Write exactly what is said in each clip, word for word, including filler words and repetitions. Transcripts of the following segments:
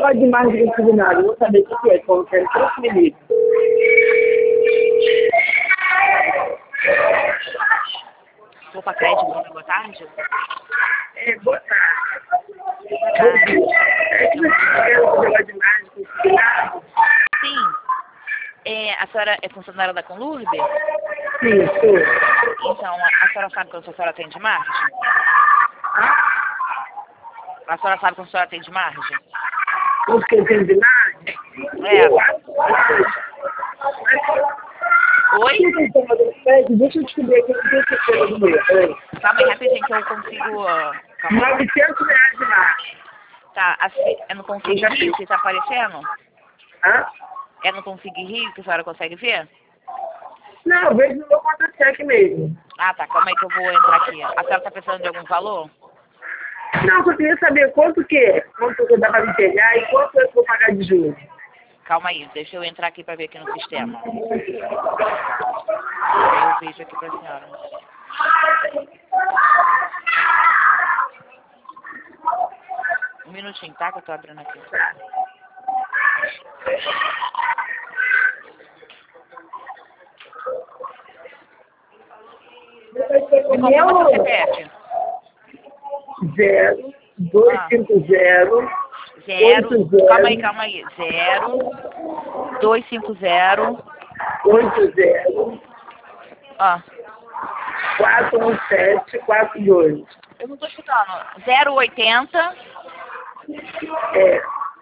gosto de margem disciplinar, vou saber o que é, como quero três minutos. Vou para crédito, boa tarde. É, boa tarde. Bom dia. É que você quer o negócio de margem disciplinar? Sim. É, a senhora é funcionária da Conlurb? Sim, sou. Então, a, a senhora sabe quando a senhora tem de margem? A senhora sabe quando a senhora tem de margem? Os que tem de margem? É. Eu acho. Oi? Deixa eu descobrir aqui, não tem certeza do meu. Peraí. Calma aí, rapidinho que eu consigo... Uh, calma. novecentos reais de margem. Tá, assim, é no Config Rio que tá aparecendo? Hã? É no Config Rio que a senhora consegue ver? Não, eu vejo no meu conta-cheque mesmo. Ah, tá, calma aí que eu vou entrar aqui. A senhora tá precisando de algum valor? Não, eu queria saber quanto que é, quanto que dá pra me pegar e quanto eu vou pagar de juros. Calma aí, deixa eu entrar aqui pra ver aqui no sistema. Aí eu vejo aqui pra senhora. Um minutinho, tá? Que eu tô abrindo aqui. Me confirma seu C P F. Zero, dois, cinco, zero, Zero, oito, zero, calma aí, calma aí. Zero, dois, cinco, zero, oito, zero, ó. quatro, um, sete, quatro, dois. Eu não tô escutando. Zero, oitenta. É.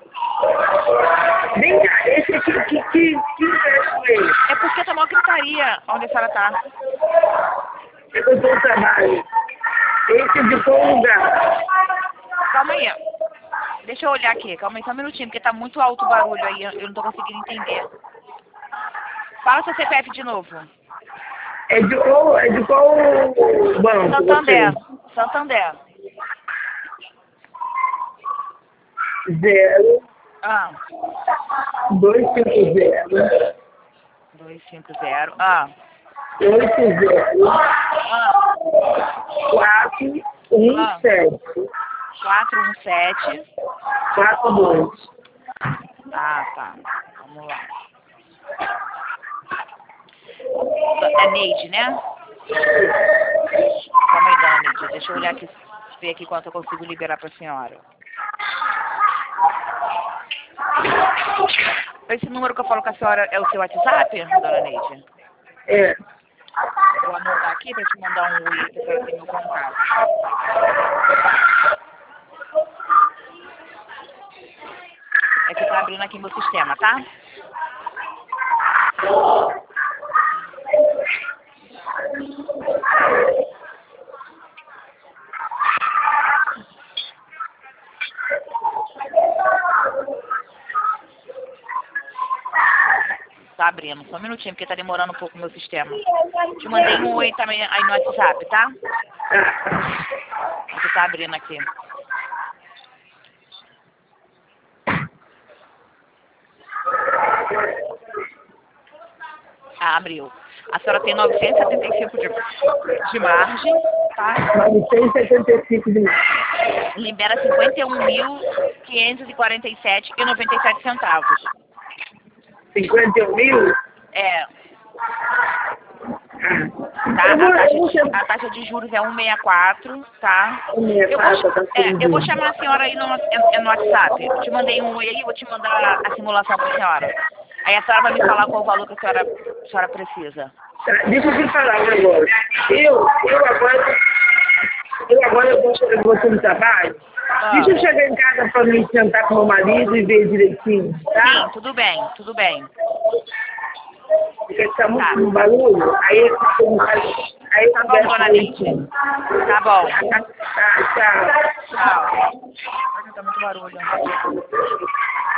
Vem cá, esse aqui, que, que, que empréstimo é esse? É porque tá uma gritaria onde a senhora tá. É que eu tô no trabalho. Esse é de qual lugar? Calma aí. Deixa eu olhar aqui. Calma aí só um minutinho, porque tá muito alto o barulho aí. Eu não tô conseguindo entender. Fala seu C P F de novo. É de qual, é de qual banco? Santander. Você? Santander. Zero, Ah. dois, cinco, zero, dois, cinco, zero. Ah. oito, zero, Ah. quatro, um, Ah. sete, quatro, um, sete. quatro, dois. Ah, tá. Vamos lá. É Neide, né? Calma aí, dona Neide. Deixa eu olhar aqui, ver aqui quanto eu consigo liberar pra senhora. Esse número que eu falo com a senhora é o seu WhatsApp, dona Neide? É. Vou anotar aqui pra te mandar um oi pra senhora ter meu contato. É que tá abrindo aqui meu sistema, tá? Tá abrindo. Só um minutinho, porque tá demorando um pouco o meu sistema. Te mandei um oi também aí no WhatsApp, tá? Você tá abrindo aqui. Ah, abriu. A senhora tem novecentos e setenta e cinco de, de margem, tá? novecentos e setenta e cinco de margem. Libera cinquenta e um mil, quinhentos e quarenta e sete reais e noventa e sete centavos. cinquenta e um mil? É. Tá? A taxa, de, a taxa de juros é cento e sessenta e quatro, tá? Eu vou, é, eu vou chamar a senhora aí no, no WhatsApp. Eu te mandei um oi aí, vou te mandar a simulação pra senhora. Aí a senhora vai me falar qual o valor que a senhora, a senhora precisa. Tá, deixa eu te falar um negócio. Eu, eu agora, eu agora eu vou, eu vou ter um trabalho. Ah. Deixa eu chegar em casa pra me sentar com meu marido e ver direitinho, tá? Sim, tudo bem, tudo bem. Porque tá muito tá. barulho, aí eu fico aí eu tá bom, dona Neide. Tá bom. Tá, tá, tchau. Tchau. Tá muito barulho.